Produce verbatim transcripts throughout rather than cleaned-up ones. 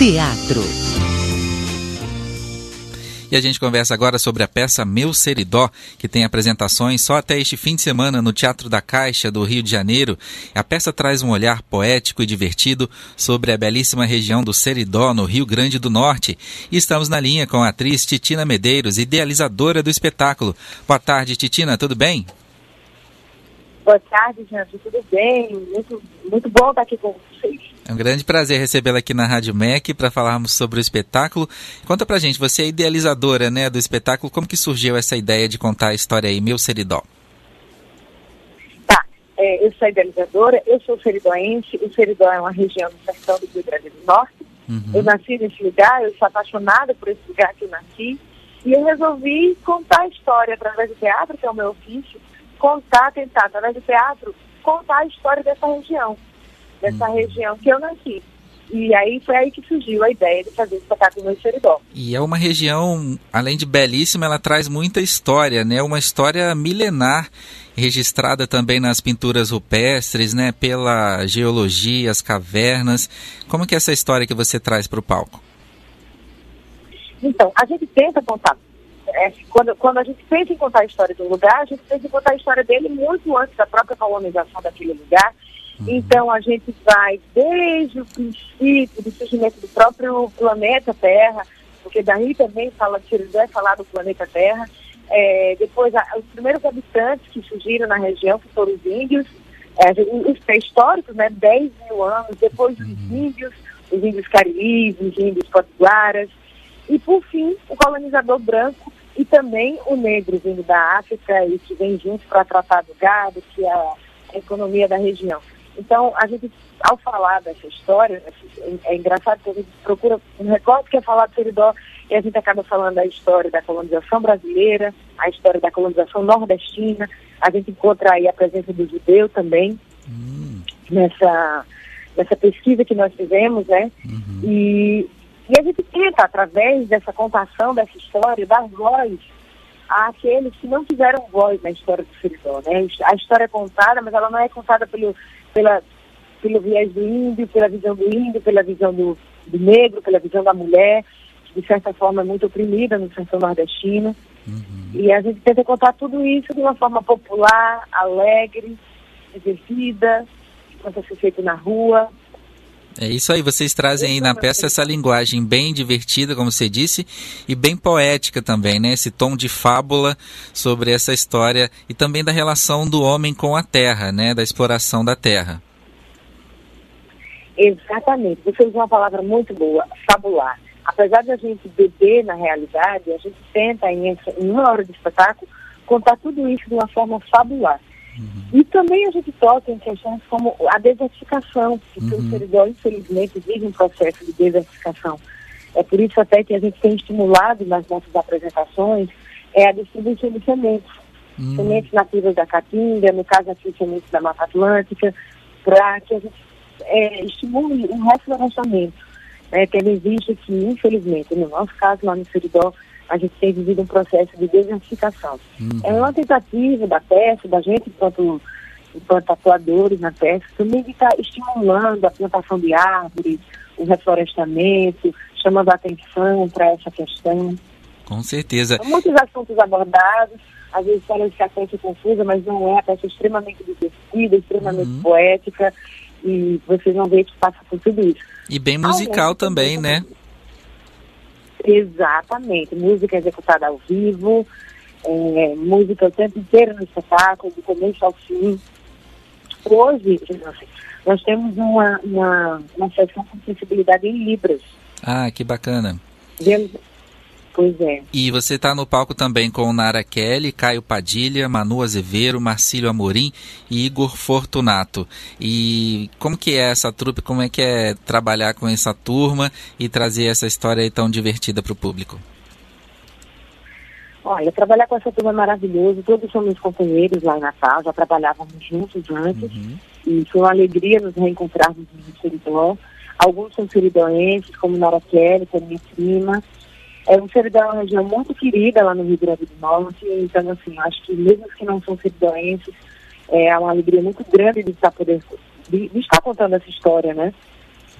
Teatro. E a gente conversa agora sobre a peça Meu Seridó, que tem apresentações só até este fim de semana no Teatro da Caixa do Rio de Janeiro. A peça traz um olhar poético e divertido sobre a belíssima região do Seridó, no Rio Grande do Norte. E estamos na linha com a atriz Titina Medeiros, idealizadora do espetáculo. Boa tarde, Titina, tudo bem? Boa tarde, gente, tudo bem? Muito, muito bom estar aqui com vocês. É um grande prazer recebê-la aqui na Rádio M E C para falarmos sobre o espetáculo. Conta pra gente, você é idealizadora, né, do espetáculo, como que surgiu essa ideia de contar a história aí, Meu Seridó? Tá, é, eu sou idealizadora, eu sou seridóense, o Seridó é uma região do sertão do Rio Grande do Norte. Uhum. Eu nasci nesse lugar, eu sou apaixonada por esse lugar que eu nasci, e eu resolvi contar a história através do teatro, que é o meu ofício, contar, tentar, através do teatro, contar a história dessa região, dessa hum. região que eu nasci. E aí foi aí que surgiu a ideia de fazer o espetáculo Meu Seridó. E é uma região, além de belíssima, ela traz muita história, né? Uma história milenar, registrada também nas pinturas rupestres, né? Pela geologia, as cavernas. Como que é essa história que você traz para o palco? Então, a gente tenta contar. É, quando, quando a gente pensa em contar a história do lugar, a gente pensa em contar a história dele muito antes da própria colonização daquele lugar. Uhum. Então a gente vai desde o princípio do surgimento do próprio planeta Terra, porque daí também fala, Seridó é falar do planeta Terra. É, depois a, os primeiros habitantes que surgiram na região, que foram os índios, é, os pré-históricos, né, dez mil anos, depois os uhum. índios, os índios cariris, os índios potiguaras, e por fim o colonizador branco, e também o negro vindo da África e que vem junto para tratar do gado, que é a, a economia da região. Então, a gente, ao falar dessa história, é, é engraçado que a gente procura um recorte que é falar do Seridó, e a gente acaba falando da história da colonização brasileira, a história da colonização nordestina, a gente encontra aí a presença do judeu também, hum. nessa, nessa pesquisa que nós fizemos, né? Uhum. E... E a gente tenta, através dessa contação dessa história, dar voz àqueles que não tiveram voz na história do Seridó, né? A história é contada, mas ela não é contada pelo, pela, pelo viés do índio, pela visão do índio, pela visão do, do negro, pela visão da mulher, que de certa forma é muito oprimida no sertão nordestino. Uhum. E a gente tenta contar tudo isso de uma forma popular, alegre, divertida, que possa ser feito na rua. É isso aí, vocês trazem aí na peça essa linguagem bem divertida, como você disse, e bem poética também, né? Esse tom de fábula sobre essa história e também da relação do homem com a terra, né? Da exploração da terra. Exatamente, você usou uma palavra muito boa, fabular. Apesar de a gente beber na realidade, a gente tenta, em uma hora de espetáculo, contar tudo isso de uma forma fabular. Uhum. E também a gente toca em questões como a desertificação, porque uhum. o Seridó, infelizmente, vive um processo de desertificação. É por isso até que a gente tem estimulado nas nossas apresentações é a distribuição de sementes. Uhum. Sementes nativas da Caatinga, no caso aqui, sementes da Mata Atlântica, para que a gente é, estimule um reflorestamento, né, tendo em vista que, infelizmente, no nosso caso, lá no Seridó, a gente tem vivido um processo de desertificação. Uhum. É uma tentativa da peça, da gente, enquanto, enquanto atuadores na peça, também de estar estimulando a plantação de árvores, o reflorestamento, chamando a atenção para essa questão. Com certeza. São muitos assuntos abordados, às vezes parece que a peça é confusa, mas não é. A peça é extremamente divertida, extremamente uhum. poética, e vocês vão ver que passa por tudo isso. E bem musical ah, também, também, né? Exatamente, música executada ao vivo, é, música o tempo inteiro no espetáculo, do começo ao fim. Hoje, nós temos uma, uma, uma sessão com sensibilidade em Libras. Ah, que bacana. Vemos... Pois é. E você está no palco também com Nara Kelly, Caio Padilha, Manu Azevedo, Marcílio Amorim e Igor Fortunato. E como que é essa trupe, como é que é trabalhar com essa turma e trazer essa história aí tão divertida para o público? Olha, trabalhar com essa turma é maravilhoso, todos são meus companheiros lá em Natal, já trabalhávamos juntos antes, uhum. e foi uma alegria nos reencontrarmos no Seridó. Alguns são seridóenses, como Nara Kelly, que é minha prima. É, o Seridó é uma região muito querida lá no Rio Grande do Norte, então, assim, acho que mesmo que não são seridóenses, é uma alegria muito grande de estar, poder, de, de estar contando essa história, né?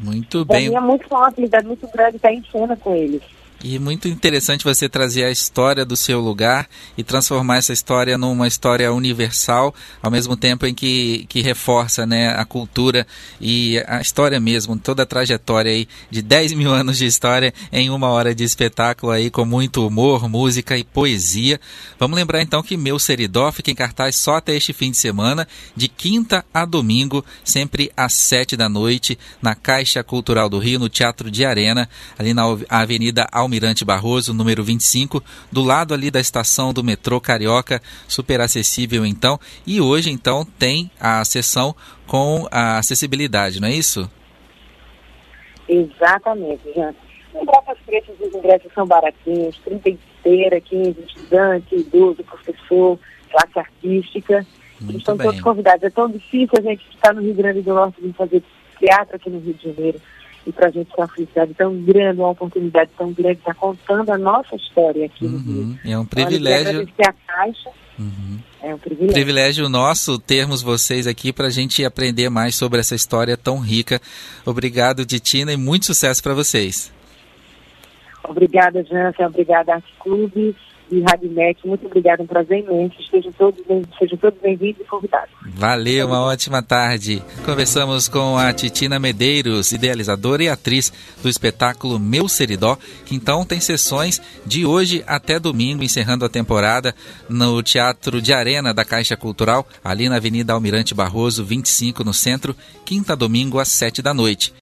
Muito Para bem. mim é muito uma habilidade muito grande estar em cena com eles. E muito interessante você trazer a história do seu lugar e transformar essa história numa história universal, ao mesmo tempo em que, que reforça, né, a cultura e a história mesmo, toda a trajetória aí de dez mil anos de história em uma hora de espetáculo aí com muito humor, música e poesia. Vamos lembrar então que Meu Seridó fica em cartaz só até este fim de semana, de quinta a domingo, sempre às sete da noite, na Caixa Cultural do Rio, no Teatro de Arena, ali na Avenida Almirante Almirante Barroso, número vinte e cinco, do lado ali da estação do metrô Carioca, super acessível então. E hoje então tem a sessão com a acessibilidade, não é isso? Exatamente, Jean. Lembrar que os preços dos ingressos são baratinhos, trinta inteira, quinze, estudante, idoso, professor, classe artística. Muito Eles estão bem. todos convidados. É tão difícil a gente estar no Rio Grande do Norte e fazer teatro aqui no Rio de Janeiro. E para a gente é uma felicidade tão grande, uma oportunidade tão grande, estar contando a nossa história aqui no Uhum. Rio. É um Então, privilégio. agradecer a Caixa. Uhum. É um privilégio. Privilégio nosso termos vocês aqui para a gente aprender mais sobre essa história tão rica. Obrigado, Titina, e muito sucesso para vocês. Obrigada, Jansen. Obrigada, Arte Clube e Rádio Net. Muito obrigada, um prazer imenso. Sejam todos, sejam todos bem-vindos e convidados. Valeu, uma ótima tarde. Conversamos com a Titina Medeiros, idealizadora e atriz do espetáculo Meu Seridó, que então tem sessões de hoje até domingo, encerrando a temporada no Teatro de Arena da Caixa Cultural, ali na Avenida Almirante Barroso, vinte e cinco, no centro, quinta a domingo às sete da noite.